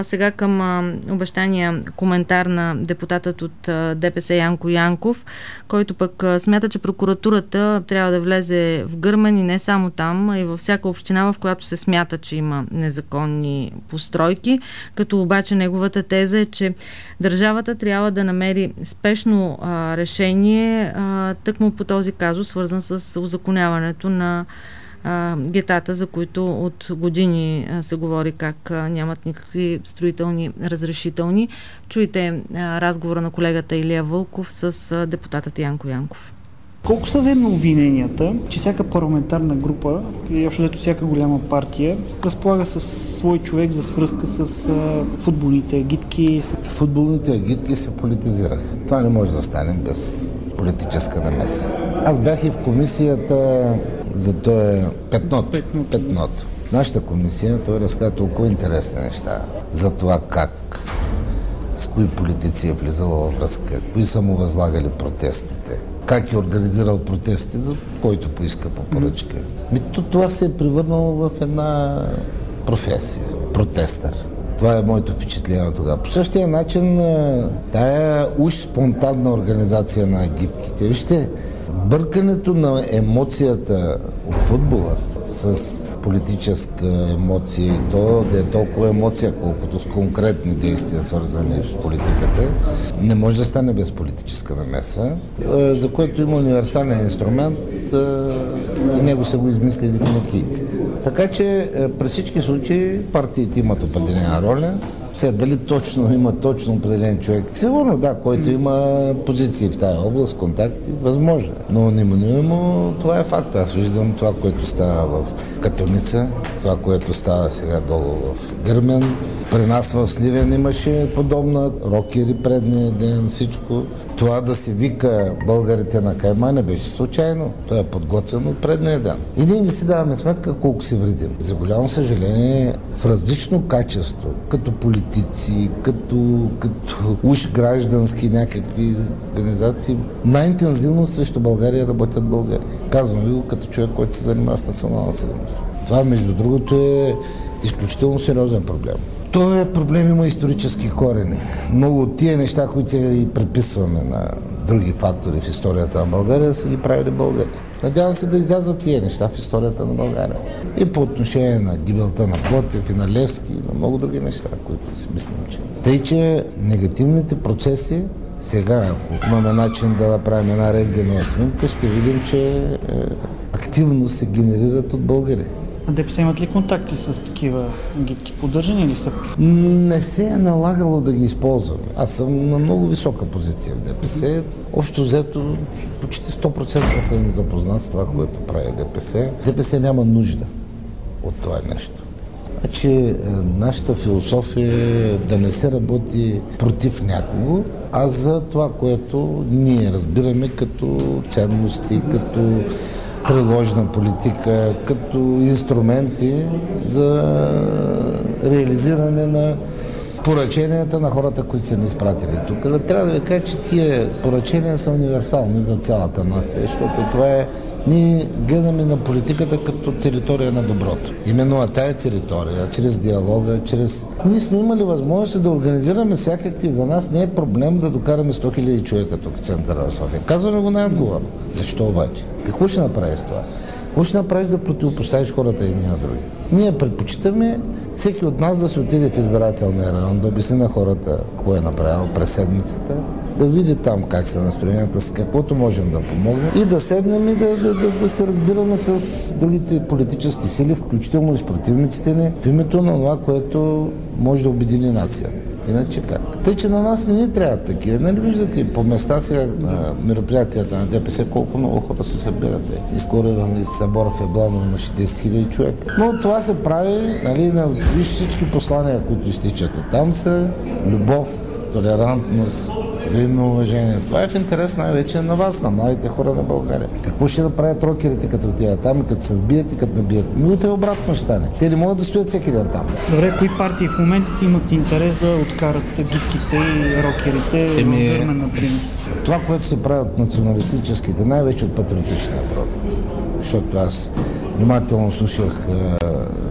Сега към обещания коментар на депутатът от ДПС Янко Янков, който пък смята, че прокуратурата трябва да влезе в Гърмен и не само там, а и във всяка община, в която се смята, че има незаконни постройки, като обаче неговата теза е, че държавата трябва да намери спешно решение тъкмо по този казус, свързан с узаконяването на гетата, за които от години се говори как нямат никакви строителни разрешителни. Чуйте разговора на колегата Илия Вълков с депутатът Янко Янков. Колко са верни обвиненията, че всяка парламентарна група и общо взето всяка голяма партия разполага с свой човек за свръзка с футболните агитки? Футболните агитки се политизираха. Това не може да стане без политическа намеса. Аз бях и в комисията за този петното. Нашата комисия, той разказа толкова интересни неща за това как, с кои политици е влизала във връзка, кои са му възлагали протестите, как е организирал протестите, за който поиска по поръчка. Това се е превърнало в една професия. Протестър. Това е моето впечатление тогава. По същия начин тая уж спонтанна организация на агитките. Вижте, бъркането на емоцията от футбола с политическа емоция и то да е толкова емоция, колкото с конкретни действия, свързани с политиката, не може да стане без политическа намеса, за което има универсален инструмент и него са го измислили финикийците. Така че при всички случаи партиите имат определена роля. Сега дали точно има точно определен човек? Сигурно да, който има позиции в тази област, контакти, възможно. Но неминуемо това е факт. Аз виждам това, което става в Катуница, това, което става сега долу в Гърмен. При нас в Сливен имаше подобна рокери предния ден, всичко. Това да се вика българите на кайма не беше случайно. Това е подготвено от предния ден. И ние не си даваме сметка колко се вредим. За голямо съжаление, в различно качество, като политици, като уж граждански някакви организации, най-интензивно срещу България работят българи. Казвам ви го като човек, който се занимава с национална сигурност. Това, между другото, е изключително сериозен проблем. Този проблем има исторически корени. Много от тия неща, които сега ги приписваме на други фактори в историята на България, са ги правили българи. Надявам се да излязат тия неща в историята на България. И по отношение на гибелта на Ботев и на Левски и на много други неща, които си мислим, че... Тъй, че негативните процеси, сега, ако имаме начин да направим една рентгенова снимка, ще видим, че активно се генерират от българи. А ДПС имат ли контакти с такива агитки? Поддържани ли са? Не се е налагало да ги използвам. Аз съм на много висока позиция в ДПС. Общо взето, почти 100% съм запознат с това, което прави ДПС. ДПС няма нужда от това нещо. Значи, нашата философия е да не се работи против някого, а за това, което ние разбираме като ценности, като приложна политика, като инструменти за реализиране на поръченията на хората, които са ни изпратили тук. Трябва да ви кажа, че тия поръчения са универсални за цялата нация, защото това е... Ние гледаме на политиката като територия на доброто. Именно на тая територия, чрез диалога, чрез... Ние сме имали възможност да организираме всякакви. За нас не е проблем да докараме 100 000 човека тук в центъра на София. Казваме го най-отговорно. Защо обаче? Какво ще направиш с това? Какво ще направиш да противопоставиш хората едни на други? Ние предпочитаме всеки от нас да се отиде в избирателния район, да обясни на хората какво е направил през седмицата, да види там как са настроенията, с каквото можем да помогнем и да седнем и да се разбираме с другите политически сили, включително и с противниците ни, в името на това, което може да обедини нацията. Иначе как? Тъй, че на нас не ни трябват такива. Нали виждате по места сега на мероприятията на ДПС колко много хора се събират. И скоро в събора в Ябланово имаше 10 000 човека. Но това се прави, нали, на всички послания, които изтичат оттам са любов, толерантност, взаимно уважение. Това е в интерес най-вече на вас, на младите хора на България. Какво ще направят рокерите, като отидат там и като се сбият и като набият? Утре обратно ще стане. Те не могат да стоят всеки ден там. Добре, кои партии в момента имат интерес да откарат гидките и рокерите в Гърмен, например? Това, което се прави от националистическите, най-вече от Патриотичния фронт. Защото аз внимателно слушах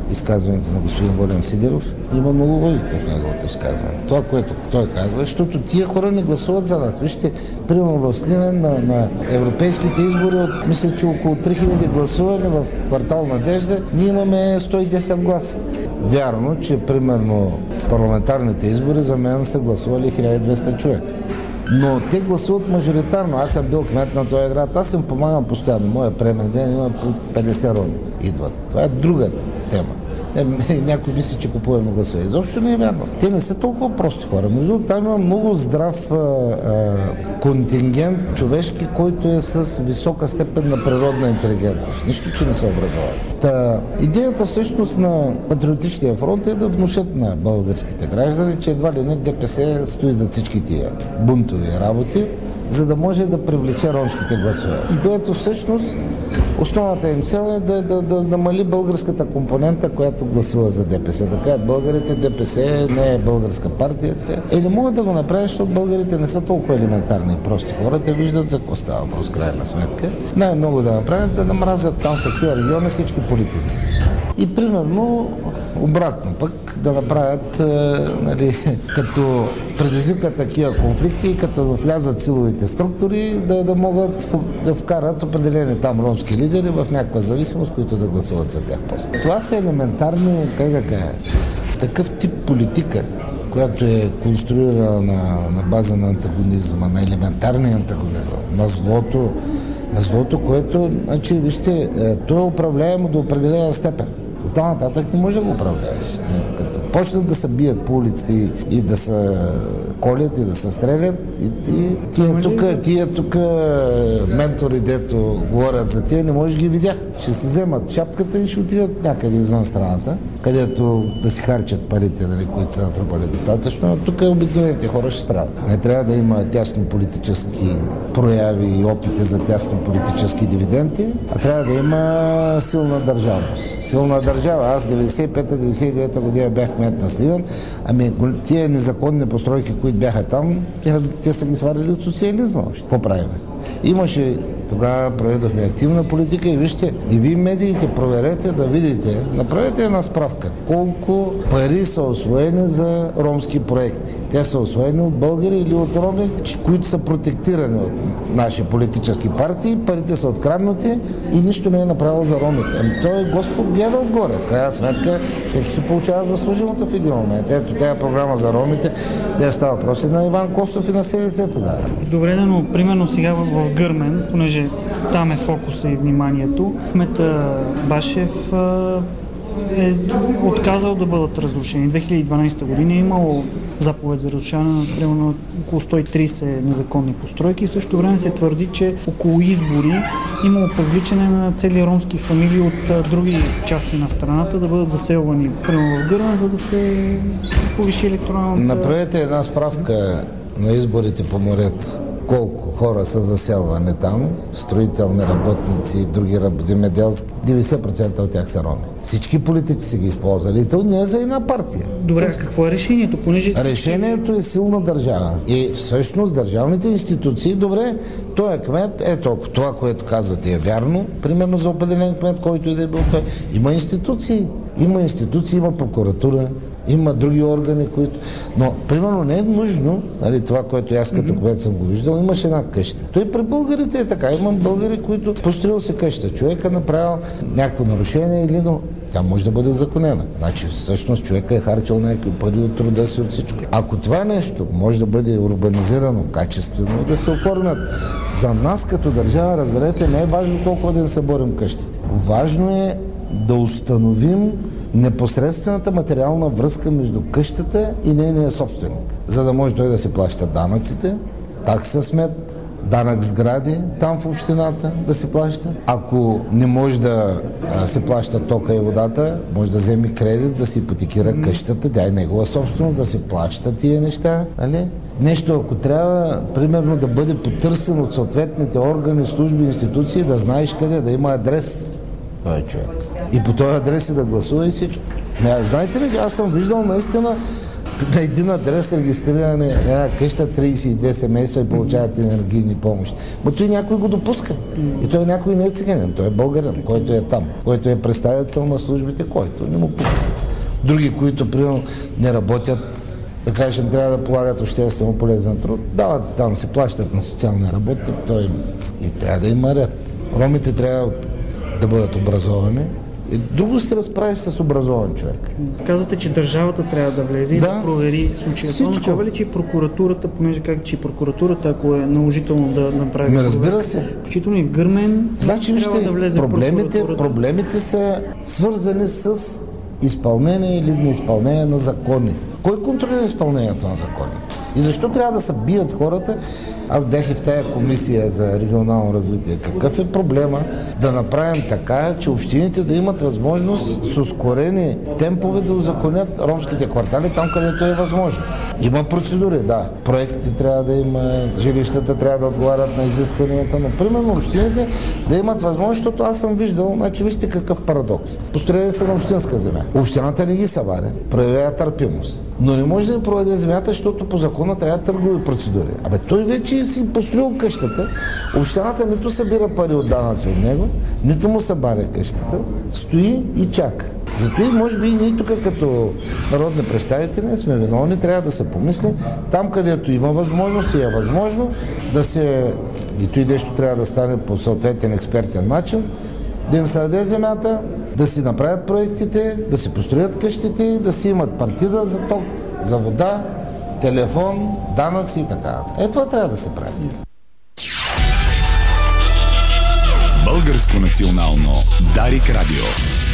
изказването на господин Волен Сидеров, има много логика в неговото изказване. Това, което той казва, защото тия хора не гласуват за нас. Вижте, примерно в Сливен на европейските избори, мисля, че около 3000 гласували в квартал Надежда, ние имаме 110 гласа. Вярно, че примерно парламентарните избори за мен са гласували 1200 човека. Но те гласуват мажоритарно. Аз съм бил кмет на този град, аз им помагам постоянно. Моя премен ден има по 50 роми идват. Това е друга тема. Някой мисли, че купуваме гласове. Изобщо не е вярно. Те не са толкова прости хора. Между там има много здрав контингент човешки, който е с висока степен на природна интелигентност. Нищо, че не са образовани. Идеята всъщност на Патриотичния фронт е да внушат на българските граждани, че едва ли не ДПС стои за всички тия бунтови работи, за да може да привлече ромските гласове. С което всъщност основната им цел е да намали българската компонента, която гласува за ДПС. Да кажат българите, ДПС не е българска партия. Не могат да го направят, защото българите не са толкова елементарни и прости хора. Те виждат за какво става въпрос, крайна сметка. Най-много да направят да намразят там в такива региони всички политици. И примерно обратно пък да направят, като предизвикат такива конфликти и като влязат силовите структури, да могат да вкарат определени там ромски лидери в някаква зависимост, които да гласуват за тях после. Това са елементарни, такъв тип политика, която е конструирана на база на антагонизма, на елементарния антагонизъм, на злото, което, вижте, то е управляемо до определена степен. От това нататък не може да го управляваш. Като почнат да се бият по улиците и да се колят и да се стрелят, и тия тук ментори, дето говорят за тия, не можеш ги видях. Ще се вземат шапката и ще отидат някъде извън страната, където да си харчат парите, които са натрупали достатъчно, но тук обикновените хора ще страдат. Не трябва да има тясно политически прояви и опити за тясно политически дивиденти, а трябва да има силна държавност. Силна държава. Аз 95-99 година бях кмет на Сливен, тия незаконни постройки, които бяха там, те са ги сварили от социализма. Какво правим? Имаше, тогава проведохме активна политика и вижте, и вие медиите проверете да видите, направете една справка, колко пари са освоени за ромски проекти. Те са освоени от българи или от роми, които са протектирани от наши политически партии, парите са откраднати и нищо не е направил за ромите. Той Господ гледа отгоре. В крайна сметка всеки си получава заслуженото в един момент. Ето тази програма за ромите, де става въпрос на Иван Костов и на СДС тогава. Добре, но примерно сега в Гърмен, понеже там е фокуса и вниманието, кмета Башев е отказал да бъдат разрушени. 2012 година е имало заповед за разрушаване на примерно около 130 незаконни постройки. В същото време се твърди, че около избори имало привличане на цели ромски фамилии от други части на страната да бъдат заселвани примерно в Гърмен, за да се повиши електоралната... Направете една справка на изборите по морето. Колко хора са заселвани там, строителни работници, други земеделски, 90% от тях са роми. Всички политици са ги използвали и то не е за една партия. Добре, какво е решението? Решението е силна държава. И всъщност държавните институции, добре, той е кмет, ето това, което казвате е вярно, примерно за определен кмет, който и да е бил той. Има институции, има прокуратура, има други органи, които... Но, примерно, не е нужно, това, което аз като кмет съм го виждал, имаше една къща. Той при българите е така. Имам българи, които построил се къща. Човек е направил някакво нарушение или... Но тя може да бъде узаконена. Значи, всъщност, човека е харчил някакви пари от труда си, от всичко. Ако това нещо може да бъде урбанизирано качествено, да се оформят за нас като държава, разберете, не е важно толкова да им се борим къщите. Важно е да установим непосредствената материална връзка между къщата и нейния собственик, за да може той да се плаща данъците, такса смет, данък сгради там в общината да се плаща. Ако не може да се плаща тока и водата, може да вземе кредит, да си ипотекира къщата, тя е негова собственост, да се плаща тия неща. Нещо, ако трябва, примерно, да бъде потърсен от съответните органи, служби, институции, да знаеш къде, да има адрес този човек. И по този адрес да гласува и всичко. Знаете ли, аз съм виждал наистина На един адрес регистриране на една къща 32 семейства и получават енергийни помощи. Но той някой го допуска. И той някой не е циганин, той е българин, който е там, който е представител на службите, който не му пуска. Други, които примерно не работят, да кажем, трябва да полагат обществено полезен труд, дават там, се плащат на социалния работник, той и трябва да има ред. Ромите трябва да бъдат образовани. И друго се разправи с образован човек. Казвате, че държавата трябва да влезе и да провери случая. Това означава ли, че прокуратурата, понеже как че прокуратурата, ако е наложително да направи разбира се. Включително и в Гърмен, значи, трябва да влезе проблемите са свързани с изпълнение или неизпълнение на закони. Кой контролира изпълнението на закони? И защо трябва да се бият хората? Аз бях и в тая комисия за регионално развитие. Какъв е проблема да направим така, че общините да имат възможност с ускорени темпове да узаконят ромските квартали там, където е възможно? Има процедури, да. Проектите трябва да има, жилищата трябва да отговарят на изискванията, но примерно общините да имат възможност, защото аз съм виждал, значи вижте какъв парадокс. Построени са на общинска земя. Общината не ги събаря, проявява търпимост. Но не може да им продаде земята, защото по закона трябва търгови процедури. Абе той вече си построил къщата, общината нито събира пари от данъци от него, нито му събаря къщата, стои и чака. Зато и може би и ние тук като народни представители сме виновни, трябва да се помисли там, където има възможност и е възможно да се, и той нещо трябва да стане по съответен експертен начин, да им се даде земята, да си направят проектите, да си построят къщите, да си имат партида за ток, за вода, телефон, данъци и така. Това трябва да се прави. Българско национално Дарик Радио.